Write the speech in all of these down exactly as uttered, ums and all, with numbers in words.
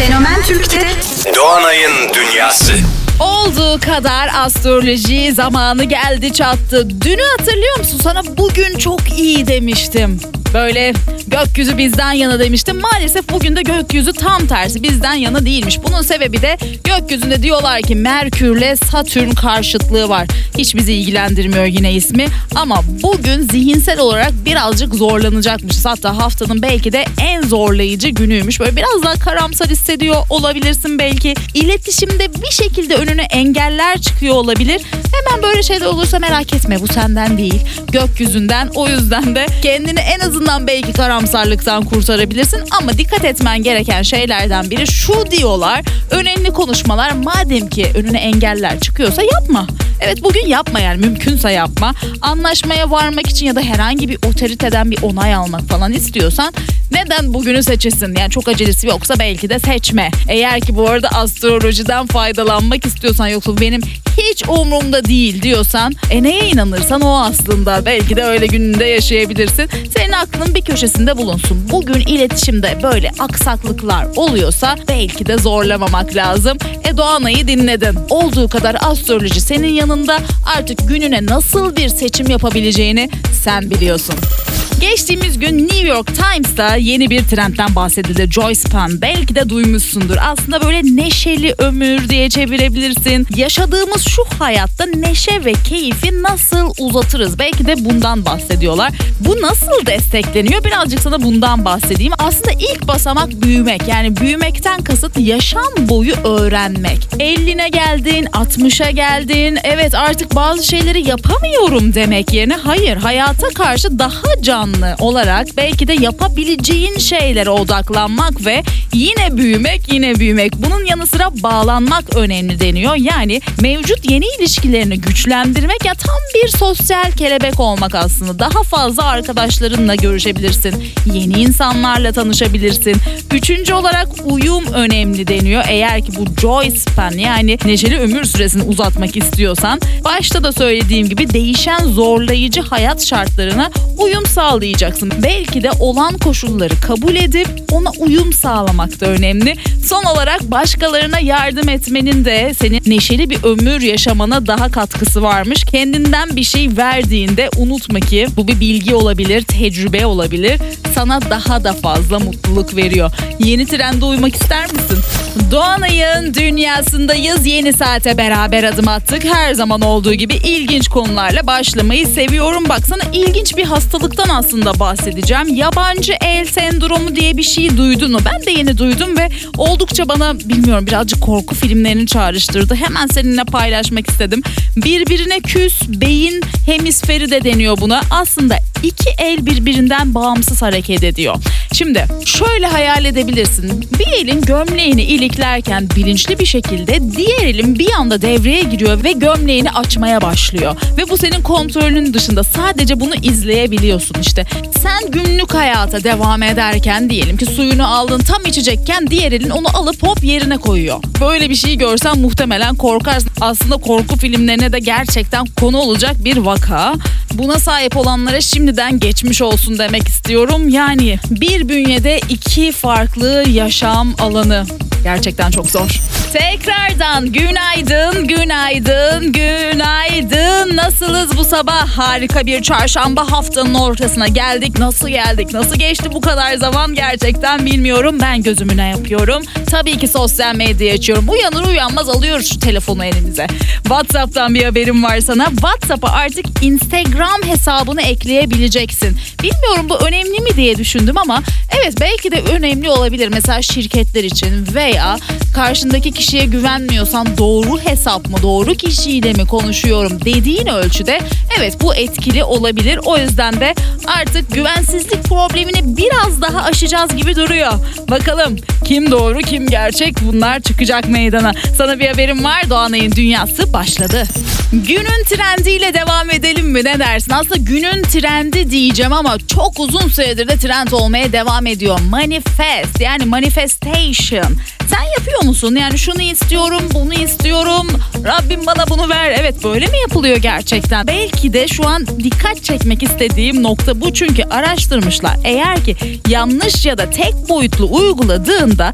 Fenomen Türk'te Doğanay'ın dünyası. Olduğu kadar astroloji zamanı geldi çattı. Dünü hatırlıyor musun? Sana bugün çok iyi demiştim. Böyle gökyüzü bizden yana demiştim. Maalesef bugün de gökyüzü tam tersi, bizden yana değilmiş. Bunun sebebi de gökyüzünde diyorlar ki Merkürle Satürn karşıtlığı var. Hiç bizi ilgilendirmiyor yine ismi. Ama bugün zihinsel olarak birazcık zorlanacakmışız. Hatta haftanın belki de en zorlayıcı günüymüş. Böyle biraz daha karamsar hissediyor olabilirsin belki. İletişimde bir şekilde önüne engeller çıkıyor olabilir. Hemen böyle şeyler olursa merak etme, bu senden değil, gökyüzünden. O yüzden de kendini en azından belki karamsarlıktan kurtarabilirsin. Ama dikkat etmen gereken şeylerden biri şu diyorlar: önemli konuşmalar madem ki önüne engeller çıkıyorsa yapma. Evet, bugün yapma, yani mümkünse yapma. Anlaşmaya varmak için ya da herhangi bir otoriteden bir onay almak falan istiyorsan neden bugünü seçesin? Yani çok acelesi yoksa belki de seçme. Eğer ki bu arada astrolojiden faydalanmak istiyorsan, yoksa benim hiç umurumda değil diyorsan, e neye inanırsan o aslında. Belki de öyle gününde yaşayabilirsin. Senin aklın bir köşesinde bulunsun. Bugün iletişimde böyle aksaklıklar oluyorsa belki de zorlamamak lazım. E Doğanay'ı dinledin. Olduğu kadar astroloji senin yanında, artık gününe nasıl bir seçim yapabileceğini sen biliyorsun. Geçtiğimiz gün New York Times'ta yeni bir trendten bahsedildi. Joyce Pan, belki de duymuşsundur. Aslında böyle neşeli ömür diye çevirebilirsin. Yaşadığımız şu hayatta neşe ve keyfi nasıl uzatırız? Belki de bundan bahsediyorlar. Bu nasıl destekleniyor? Birazcık sana bundan bahsedeyim. Aslında ilk basamak büyümek. Yani büyümekten kasıt yaşam boyu öğrenmek. elline geldin, altmışa geldin. Evet, artık bazı şeyleri yapamıyorum demek yerine hayır, hayata karşı daha canlı olarak belki de yapabileceğin şeylere odaklanmak ve yine büyümek, yine büyümek. Bunun yanı sıra bağlanmak önemli deniyor. Yani mevcut yeni ilişkilerini güçlendirmek, ya tam bir sosyal kelebek olmak aslında. Daha fazla arkadaşlarınla görüşebilirsin. Yeni insanlarla tanışabilirsin. Üçüncü olarak uyum önemli deniyor. Eğer ki bu Joyce Pan, yani neşeli ömür süresini uzatmak istiyorsan, başta da söylediğim gibi değişen zorlayıcı hayat şartlarına uyum sağlayacaksın. Belki de olan koşulları kabul edip ona uyum sağlamak da önemli. Son olarak başkalarına yardım etmenin de senin neşeli bir ömür yaşamana daha katkısı varmış. Kendinden bir şey verdiğinde unutma ki bu bir bilgi olabilir, tecrübe olabilir. Sana daha da fazla mutluluk veriyor. Yeni trende uymak ister misin? Doğanay'ın dünyasındayız. Yeni saate beraber adım attık. Her zaman olduğu gibi ilginç konularla başlamayı seviyorum. Baksana, ilginç bir hastalıktan aslında bahsedeceğim. Yabancı el sendromu diye bir şey duydun mu? Ben de yeni duydum ve oldukça bana, bilmiyorum, birazcık korku filmlerini çağrıştırdı. Hemen seninle paylaşmak istedim. Birbirine küs beyin hemisferi de deniyor buna. Aslında iki el birbirinden bağımsız hareket ediyor. Şimdi şöyle hayal edebilirsin. Bir elin gömleğini iliklerken bilinçli bir şekilde diğer elin bir anda devreye giriyor ve gömleğini açmaya başlıyor. Ve bu senin kontrolünün dışında, sadece bunu izleyebiliyorsun işte. Sen günlük hayata devam ederken, diyelim ki suyunu aldın, tam içecekken diğer elin onu alıp hop yerine koyuyor. Böyle bir şey görsen muhtemelen korkarsın. Aslında korku filmlerine de gerçekten konu olacak bir vaka. Buna sahip olanlara şimdiden geçmiş olsun demek istiyorum. Yani bir bünyede iki farklı yaşam alanı. Gerçekten çok zor. Tekrardan günaydın, günaydın, günaydın. Nasılız bu sabah? Harika bir çarşamba, haftanın ortasına geldik. Nasıl geldik? Nasıl geçti bu kadar zaman? Gerçekten bilmiyorum. Ben gözümü ne yapıyorum? Tabii ki sosyal medya açıyorum. Uyanır uyanmaz alıyoruz şu telefonu elimize. WhatsApp'tan bir haberim var sana. WhatsApp'a artık Instagram hesabını ekleyebileceksin. Bilmiyorum bu önemli mi diye düşündüm ama evet, belki de önemli olabilir. Mesela şirketler için veya karşındaki kişiye güvenmiyorsan, doğru hesap mı, doğru kişiyle mi konuşuyorum dediğin ölçüde evet, bu etkili olabilir. O yüzden de artık güvensizlik problemini biraz daha aşacağız gibi duruyor. Bakalım kim doğru kim gerçek, bunlar çıkacak meydana. Sana bir haberim var, Doğanay'ın dünyası başladı. Günün trendiyle devam edelim mi, ne dersin? Aslında günün trendi diyeceğim ama çok uzun süredir de trend olmaya devam ediyor. Manifest, yani manifestation. Sen yapıyor musun? Yani şunu istiyorum, bunu istiyorum, Rabbim bana bunu ver. Evet, böyle mi yapılıyor gerçekten? Belki de şu an dikkat çekmek istediğim nokta bu. Çünkü araştırmışlar. Eğer ki yanlış ya da tek boyutlu uyguladığında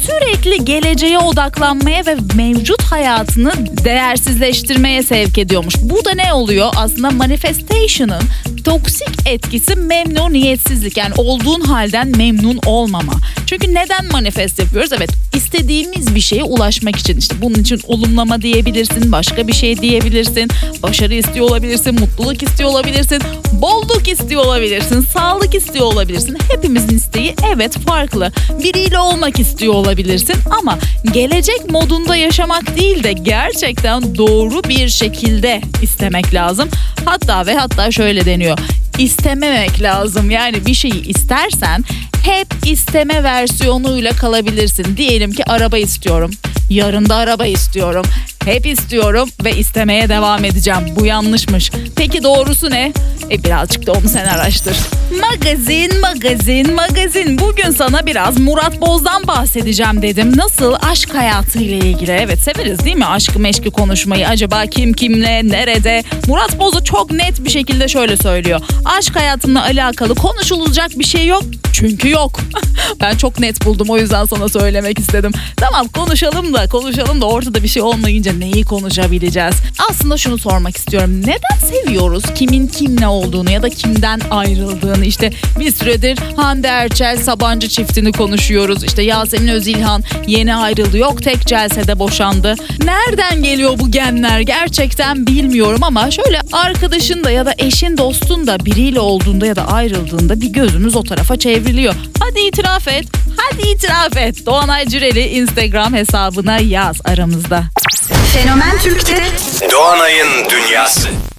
sürekli geleceğe odaklanmaya ve mevcut hayatını değersizleştirmeye sevk ediyormuş. Bu da ne oluyor? Aslında manifestation'ın toksik etkisi memnuniyetsizlik. Yani olduğun halden memnun olmama. Çünkü neden manifest yapıyoruz? Evet, istediğimiz bir şeye ulaşmak için. İşte bunun için olumlama diyebilirsin, başka bir şey diyebilirsin, başarı istiyor olabilirsin, mutluluk istiyor olabilirsin, bolluk istiyor olabilirsin, sağlık istiyor olabilirsin. Hepimizin isteği evet farklı. Biriyle olmak istiyor olabilirsin ama gelecek modunda yaşamak değil de gerçekten doğru bir şekilde istemek lazım. Hatta ve hatta şöyle deniyor. İstememek lazım. Yani bir şeyi istersen hep isteme versiyonuyla kalabilirsin. Diyelim ki araba istiyorum. Yarın da araba istiyorum. Hep istiyorum ve istemeye devam edeceğim. Bu yanlışmış. Peki doğrusu ne? E birazcık da onu sen araştır. Magazin, magazin, magazin. Bugün sana biraz Murat Boz'dan bahsedeceğim dedim. Nasıl? Aşk hayatıyla ilgili. Evet, severiz değil mi? Aşkı meşki konuşmayı. Acaba kim kimle, nerede? Murat Boz'u çok net bir şekilde şöyle söylüyor. Aşk hayatımla alakalı konuşulacak bir şey yok. Çünkü yok. Ben çok net buldum, o yüzden sana söylemek istedim. Tamam, konuşalım da konuşalım da ortada bir şey olmayınca neyi konuşabileceğiz? Aslında şunu sormak istiyorum. Neden seviyoruz kimin kimle olduğunu ya da kimden ayrıldığını? İşte bir süredir Hande Erçel Sabancı çiftini konuşuyoruz. İşte Yasemin Özilhan yeni ayrıldı. Yok tek celsede boşandı. Nereden geliyor bu genler? Gerçekten bilmiyorum ama şöyle arkadaşın da ya da eşin dostun da biriyle olduğunda ya da ayrıldığında bir gözümüz o tarafa çevriliyor. Hadi itiraf et. Hadi itiraf et. Doğanay Cüreli Instagram hesabına yaz aramızda. Fenomen Türk'te Doğanay'ın Dünyası.